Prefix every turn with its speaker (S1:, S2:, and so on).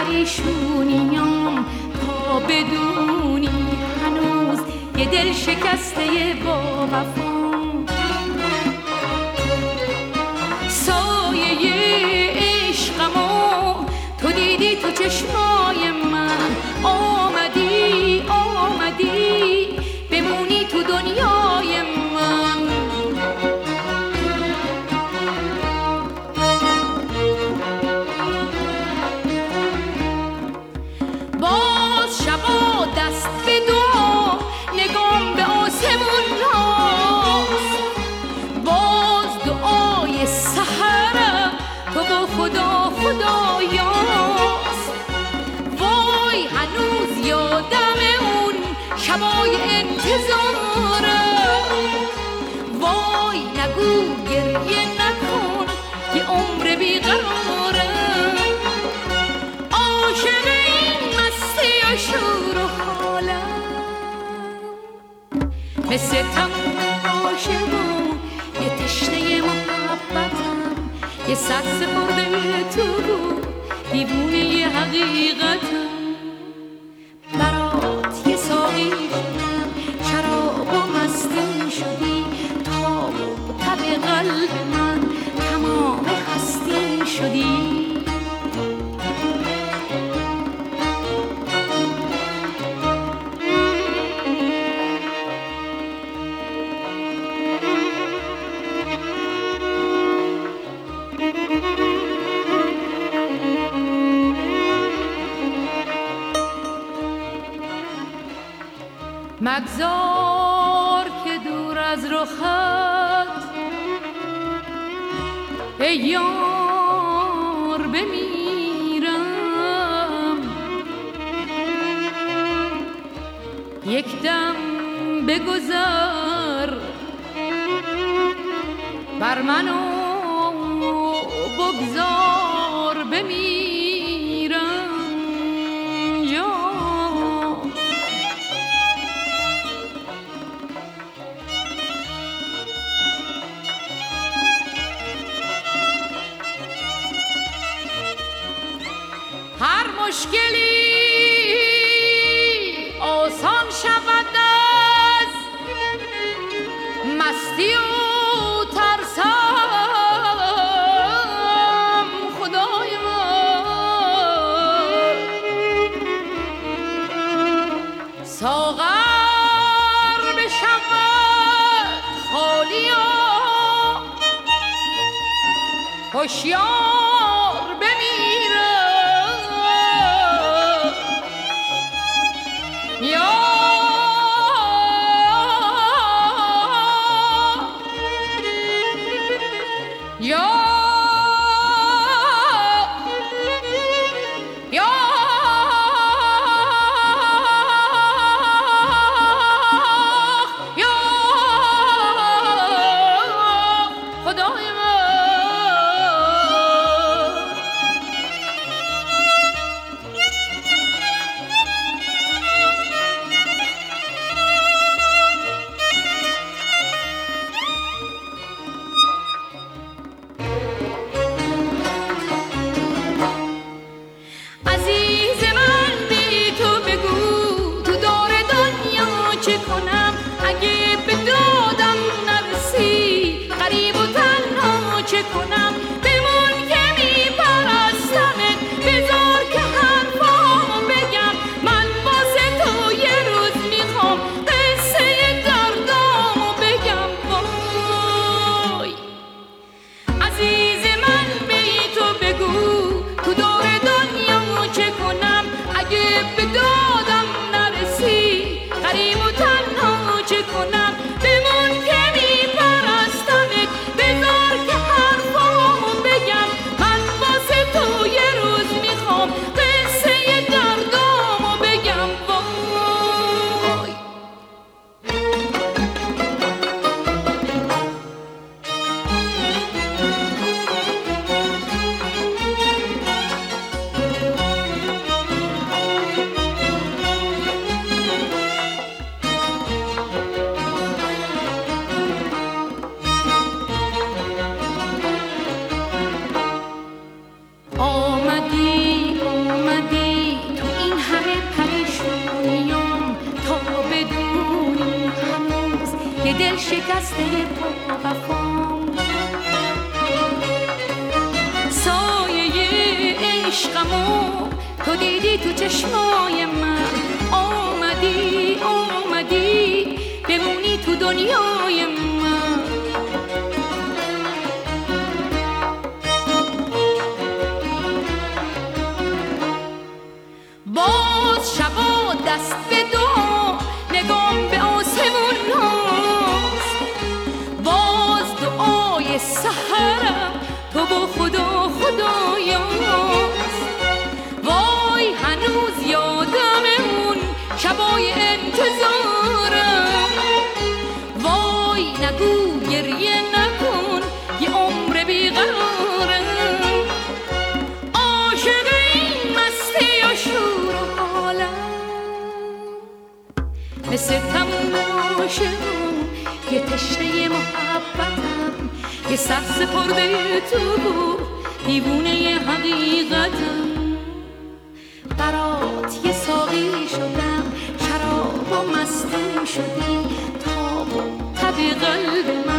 S1: پریشونیام تا بدونی هنوز یه دل شکسته با وفام. سایه عشقمو تو دیدی تو چشمای من، آمدی بمونی تو دنیای من. باز شبا دست به دعا نگام به آسمون راست، باز دعای سحرم تو با خدایاست. وای هنوز یادم اون شبای انتظارم، وای نگو گریه نکن یه عمر بیقرارم. عاشق این مستی و شور و حالم، مثل تموم عاشقم یه تشنه محبتم، یه سر سپرده تو دیوونه یه حقیقتم. برات یه ساقی شدم، شراب و مستی شدی، تا تب قلب من تمام هستی شدی. مگذار که دور از رخت ای یار بمیرم، یک دم بگذر بر منو بگذار بمیرم. هر مشکلی آسان شود از مستی و ترسم خدای من. ساغر بشود خالی و هوشیار بمیرم. یه دل شکسته با وفام. سایه عشقمو تو دیدی تو چشمای من، آمدی بمونی تو دنیای من. باز شبا دست به دعا نگام به آسمون هاست، باز دعای سحرم تو با خدا خدایاست. وای هنوز یادم اون شبای انتظارم، وای نگو گریه نکن یه عمر بیقرارم. عاشق این مستی و شور و حالم، مثل تموم عاشقم یه تشنه محبتم، یه سر سپرده تو دیوونه حقیقتم. برات یه ساقی شدم، شراب و مستی شدی، تاب و تب قلب من.